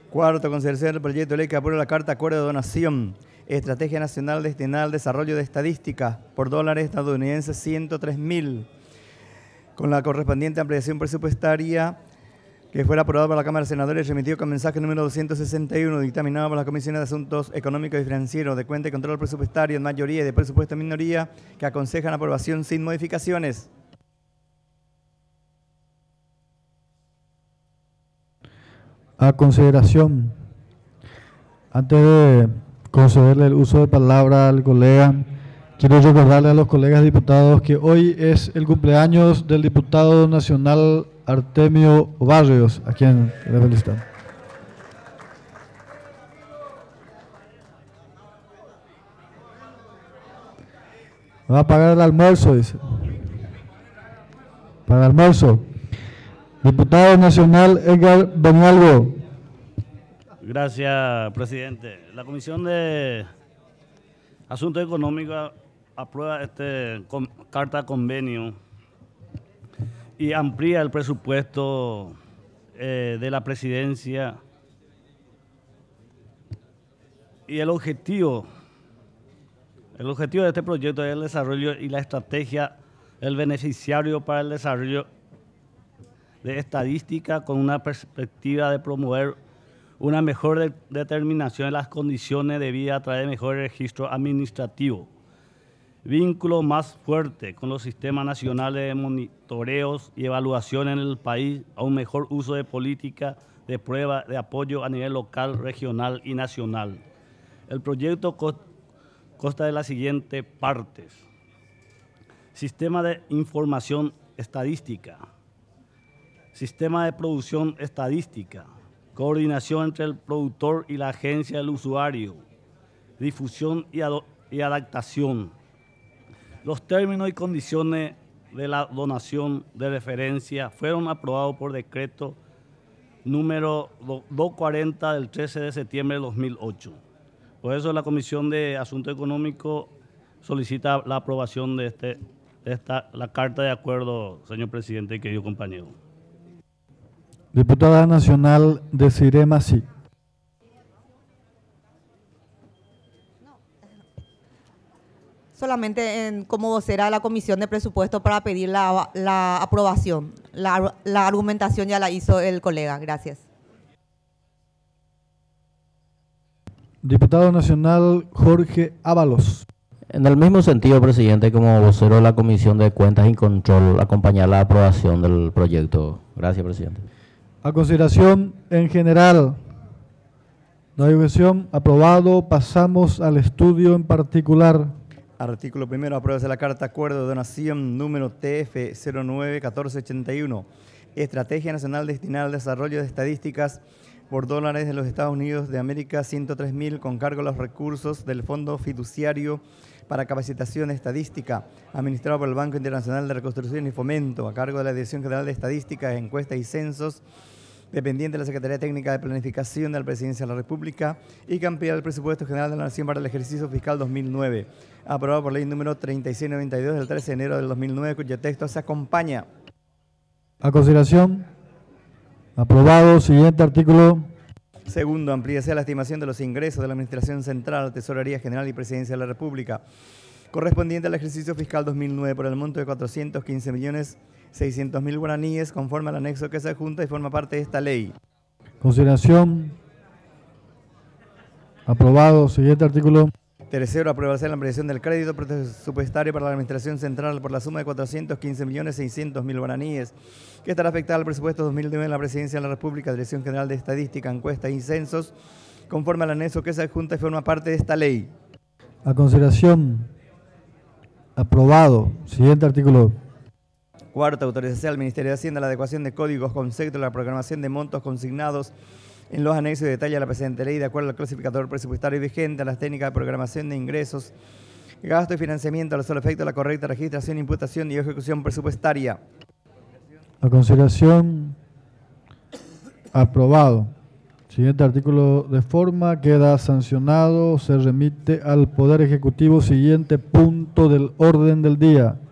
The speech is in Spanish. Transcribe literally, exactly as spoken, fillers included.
Cuarto, consideración del proyecto de ley que aprueba la Carta Acuerdo de Donación, Estrategia Nacional destinada al desarrollo de estadística por dólares estadounidenses ciento tres mil, con la correspondiente ampliación presupuestaria que fuera aprobado por la Cámara de Senadores y remitido con mensaje número doscientos sesenta y uno, dictaminado por la Comisión de Asuntos Económicos y Financieros, de Cuenta y Control Presupuestario en mayoría y de presupuesto en minoría, que aconsejan aprobación sin modificaciones. A consideración, antes de concederle el uso de palabra al colega, quiero recordarle a los colegas diputados que hoy es el cumpleaños del diputado nacional Artemio Barrios, a quien le felicitamos. Va a pagar el almuerzo, dice. Para el almuerzo. Diputado nacional Edgar Benialvo. Gracias, presidente. La Comisión de Asuntos Económicos aprueba este con, carta convenio y amplía el presupuesto eh, de la presidencia y el objetivo, el objetivo de este proyecto es el desarrollo y la estrategia del beneficiario para el desarrollo de estadística con una perspectiva de promover una mejor de, determinación de las condiciones de vida a través de mejor registro administrativo, vínculo más fuerte con los sistemas nacionales de monitoreos y evaluación en el país, a un mejor uso de política de prueba de apoyo a nivel local, regional y nacional. El proyecto consta de las siguientes partes: sistema de información estadística, sistema de producción estadística, coordinación entre el productor y la agencia del usuario, difusión y, y adaptación. Los términos y condiciones de la donación de referencia fueron aprobados por decreto número doscientos cuarenta del trece de septiembre de dos mil ocho. Por eso la Comisión de Asuntos Económicos solicita la aprobación de, este, de esta, la carta de acuerdo, señor presidente y querido compañero. Diputada nacional Desiree Masí. Solamente en, como vocera de la Comisión de Presupuesto para pedir la, la aprobación. La, la argumentación ya la hizo el colega. Gracias. Diputado nacional Jorge Ábalos. En el mismo sentido, presidente, como vocero de la Comisión de Cuentas y Control, acompañar la aprobación del proyecto. Gracias, presidente. A consideración en general, no hay objeción, aprobado. Pasamos al estudio en particular. Artículo primero, apruébase la Carta Acuerdo de Donación número T F cero nueve mil cuatrocientos ochenta y uno, Estrategia Nacional destinada al desarrollo de estadísticas por dólares de los Estados Unidos de América ciento tres mil, con cargo a los recursos del Fondo Fiduciario para Capacitación Estadística, administrado por el Banco Internacional de Reconstrucción y Fomento, a cargo de la Dirección General de Estadísticas, Encuestas y Censos, dependiente de la Secretaría Técnica de Planificación de la Presidencia de la República, y que amplía el presupuesto general de la Nación para el ejercicio fiscal dos mil nueve, aprobado por ley número treinta y seis noventa y dos del trece de enero del dos mil nueve, cuyo texto se acompaña. A consideración, aprobado. Siguiente artículo. Segundo, amplíase la estimación de los ingresos de la Administración Central, Tesorería General y Presidencia de la República, correspondiente al ejercicio fiscal dos mil nueve, por el monto de cuatrocientos quince millones seiscientos mil guaraníes, conforme al anexo que se adjunta y forma parte de esta ley. Consideración. Aprobado. Siguiente artículo. Tercero, aprobarse la ampliación del crédito presupuestario para la Administración Central por la suma de cuatrocientos quince millones seiscientos mil guaraníes, que estará afectada al presupuesto dos mil nueve en la Presidencia de la República, Dirección General de Estadística, Encuestas y Censos, conforme al anexo que se adjunta y forma parte de esta ley. A consideración. Aprobado. Siguiente artículo. Cuarto, autorización al Ministerio de Hacienda la adecuación de códigos, conceptos, la programación de montos consignados en los anexos y detalle a la presente ley, de acuerdo al clasificador presupuestario vigente, a las técnicas de programación de ingresos, gasto y financiamiento, a los solo efectos de la correcta registración, imputación y ejecución presupuestaria. A consideración. Aprobado. Siguiente artículo de forma, queda sancionado, se remite al Poder Ejecutivo. Siguiente punto del orden del día.